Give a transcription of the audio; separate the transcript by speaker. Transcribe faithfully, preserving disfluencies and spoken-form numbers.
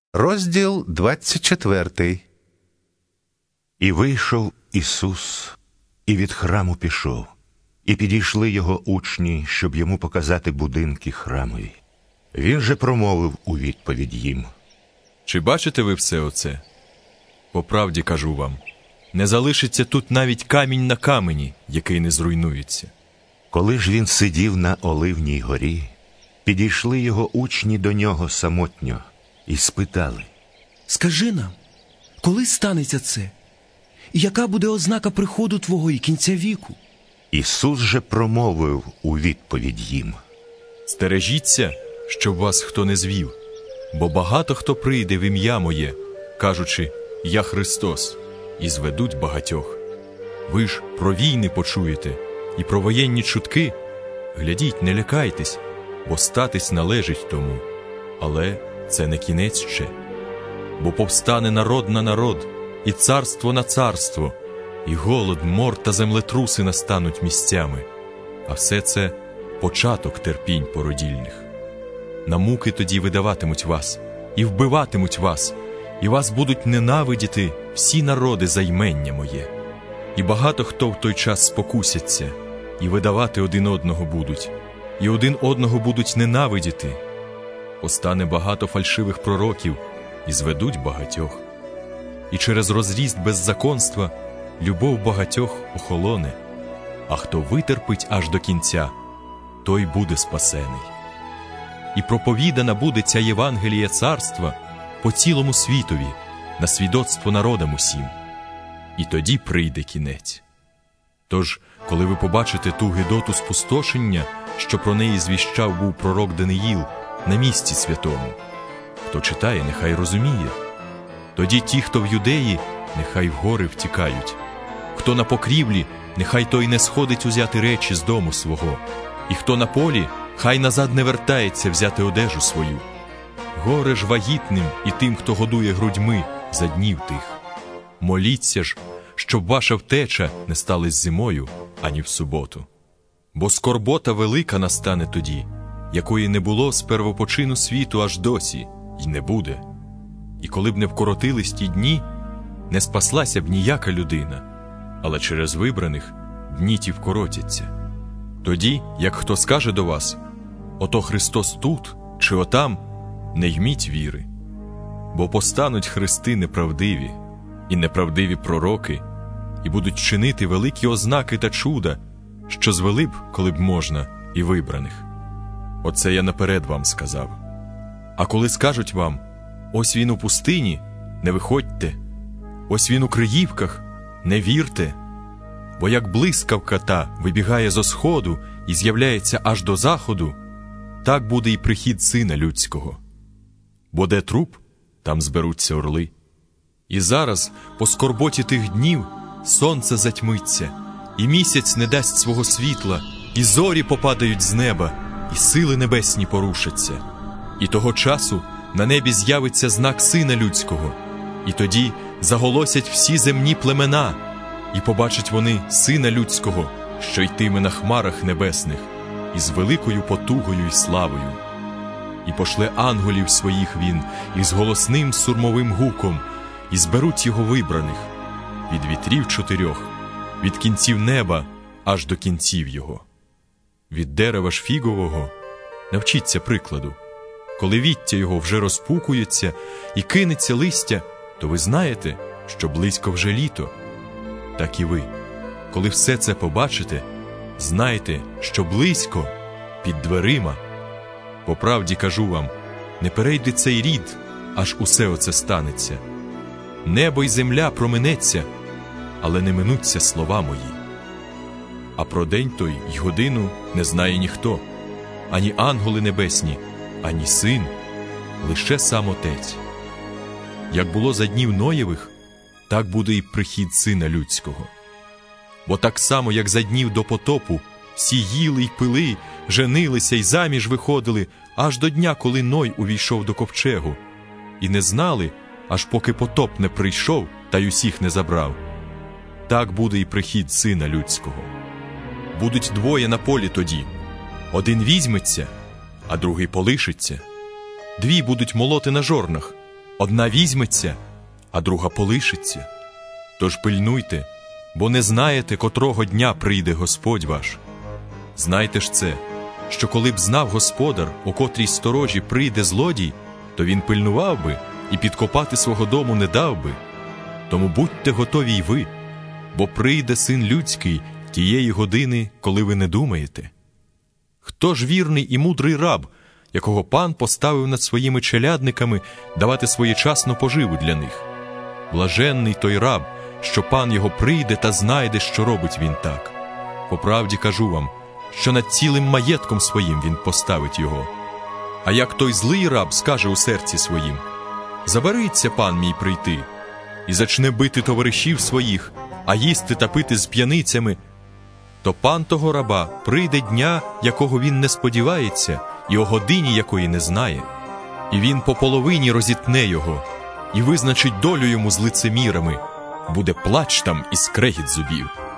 Speaker 1: Розділ двадцять четвертий.
Speaker 2: І вийшов Ісус, і від храму пішов, і підійшли його учні, щоб йому показати будинки храмові. Він же промовив у відповідь їм:
Speaker 3: Чи бачите ви все оце? По правді кажу вам, не залишиться тут навіть камінь на камені, який не зруйнується.
Speaker 2: Коли ж він сидів на Оливній горі, підійшли його учні до нього самотньо і спитали:
Speaker 4: «Скажи нам, коли станеться це? І яка буде ознака приходу Твого і кінця віку?»
Speaker 2: Ісус же промовив у відповідь їм:
Speaker 3: Стережіться, щоб вас хто не звів, бо багато хто прийде в ім'я моє, кажучи: «Я Христос», і зведуть багатьох. Ви ж про війни почуєте і про воєнні чутки. Глядіть, не лякайтесь, бо статись належить тому. Але це не кінець ще. Бо повстане народ на народ, і царство на царство, і голод, мор та землетруси настануть місцями. А все це початок терпінь породільних. На муки тоді видаватимуть вас, і вбиватимуть вас, і вас будуть ненавидіти всі народи за ймення моє. І багато хто в той час спокусяться, і видавати один одного будуть, і один одного будуть ненавидіти. Постане багато фальшивих пророків, і зведуть багатьох. І через розріст беззаконства любов багатьох охолоне, а хто витерпить аж до кінця, той буде спасений. І проповідана буде ця Євангелія царства по цілому світові, на свідоцтво народам усім. І тоді прийде кінець. Тож, коли ви побачите ту гидоту спустошення, що про неї звіщав був пророк Даниїл на місці святому, хто читає, нехай розуміє. Тоді ті, хто в Юдеї, нехай в гори втікають. Хто на покрівлі, нехай той не сходить узяти речі з дому свого. І хто на полі, хай назад не вертається взяти одежу свою. Горе ж вагітним і тим, хто годує грудьми за днів тих. Моліться ж, щоб ваша втеча не сталась зимою, ані в суботу. Бо скорбота велика настане тоді, якої не було з первопочину світу аж досі, й не буде. І коли б не вкоротились ті дні, не спаслася б ніяка людина, але через вибраних дні ті вкоротяться. Тоді, як хто скаже до вас: «Ото Христос тут, чи отам», не йміть віри. Бо постануть христи неправдиві, і неправдиві пророки, і будуть чинити великі ознаки та чуда, що звели б, коли б можна, і вибраних. Оце я наперед вам сказав. А коли скажуть вам: «Ось він у пустині», не виходьте, «Ось він у Криївках», не вірте. Бо як блискавка та вибігає зо сходу і з'являється аж до заходу, так буде і прихід Сина Людського. Бо де труп, там зберуться орли. І зараз, по скорботі тих днів, сонце затьмиться, і місяць не дасть свого світла, і зорі попадають з неба, і сили небесні порушаться. І того часу на небі з'явиться знак Сина Людського, і тоді заголосять всі земні племена, і побачать вони Сина Людського, що йтиме на хмарах небесних, із великою потугою і славою. І пошле ангелів своїх він із голосним сурмовим гуком, і зберуть його вибраних від вітрів чотирьох, від кінців неба аж до кінців його. Від дерева ж фігового навчіться прикладу. Коли віття його вже розпукується і кинеться листя, то ви знаєте, що близько вже літо. Так і ви, коли все це побачите, знайте, що близько, під дверима. По правді кажу вам, не перейде цей рід, аж усе оце станеться. Небо й земля проминеться, але не минуться слова мої. А про день той й годину не знає ніхто, ані ангели небесні, ані син, лише сам Отець. Як було за днів Ноєвих, так буде і прихід Сина Людського. Бо так само, як за днів до потопу, всі їли й пили, женилися й заміж виходили, аж до дня, коли Ной увійшов до ковчегу, і не знали, аж поки потоп не прийшов та й усіх не забрав. Так буде і прихід Сина Людського. Будуть двоє на полі тоді, один візьметься, а другий полишиться. Дві будуть молоти на жорнах, Одна візьметься, а друга полишиться. Тож пильнуйте, бо не знаєте, котрого дня прийде Господь ваш. Знайте ж це, що коли б знав господар, у котрій сторожі прийде злодій, то він пильнував би і підкопати свого дому не дав би. Тому будьте готові й ви, бо прийде Син Людський тієї години, коли ви не думаєте. Хто ж вірний і мудрий раб, якого пан поставив над своїми челядниками давати своєчасну поживу для них? Блаженний той раб, що пан його прийде та знайде, що робить він так. По правді кажу вам, що над цілим маєтком своїм він поставить його. А як той злий раб скаже у серці своїм: «Забариться пан мій прийти», і зачне бити товаришів своїх, а їсти та пити з п'яницями, то пан того раба прийде дня, якого він не сподівається, і о годині якої не знає. І він по половині розітне його, і визначить долю йому з лицемірами. Буде плач там і скрегіт зубів.